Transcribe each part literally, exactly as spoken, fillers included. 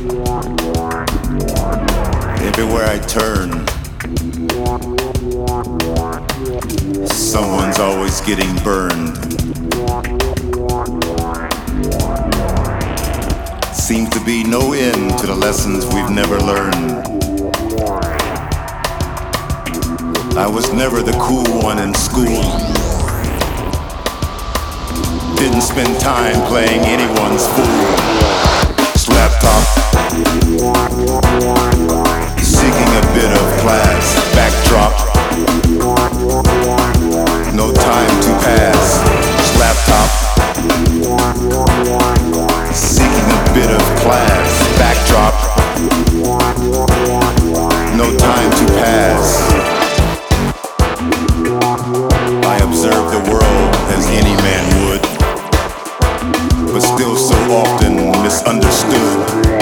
Everywhere I turn, someone's always getting burned. Seems to be no end to the lessons we've never learned. I was never the cool one in school. Didn't spend time playing anyone's fool. Slap top, seeking a bit of class. Backdrop, no time to pass. Slap top, seeking a bit of class. Backdrop, no time to pass. I observe the world as any man would, but still so often misunderstood.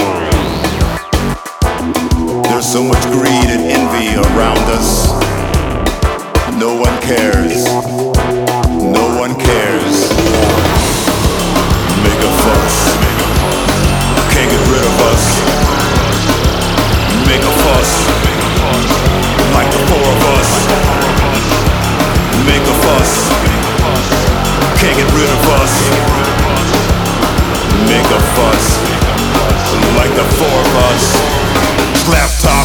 There's so much greed and envy around us. No one cares. No one cares. Make a fuss. Can't get rid of us. Make a fuss. Like the four of us. Make a fuss. Can't get rid of us. Make a fuss. Like the four of us. Slap top.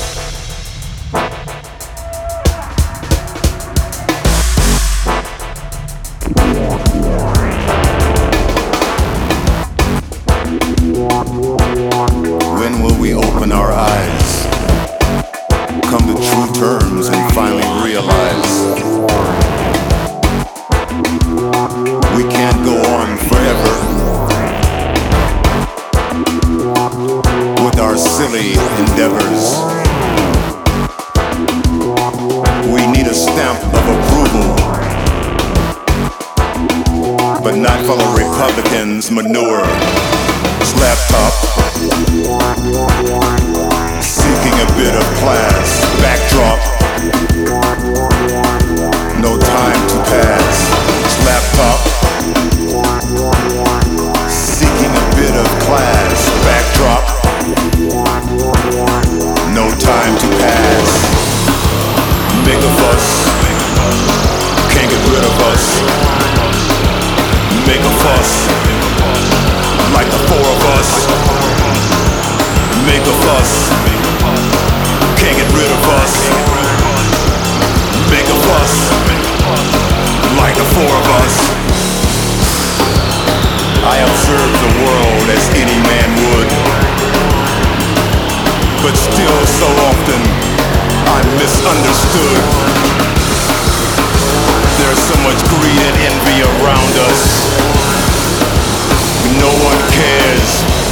When will we open our eyes? Come to true terms and finally realize we can't go on forever with our silly endeavors. We need a stamp of approval, but not fellow Republicans' manure. Slap top, seeking a bit of class. Backdrop, no time to pass. Slap top, seeking a bit of class. Backdrop, no time to pass. Make a fuss, can't get rid of us. Make a fuss, like the four of us. Make a fuss, can't get rid of us. Make a fuss, like the four of us. I observe the world as any man would, but still so often I'm misunderstood. There's so much greed and envy around us. No one cares.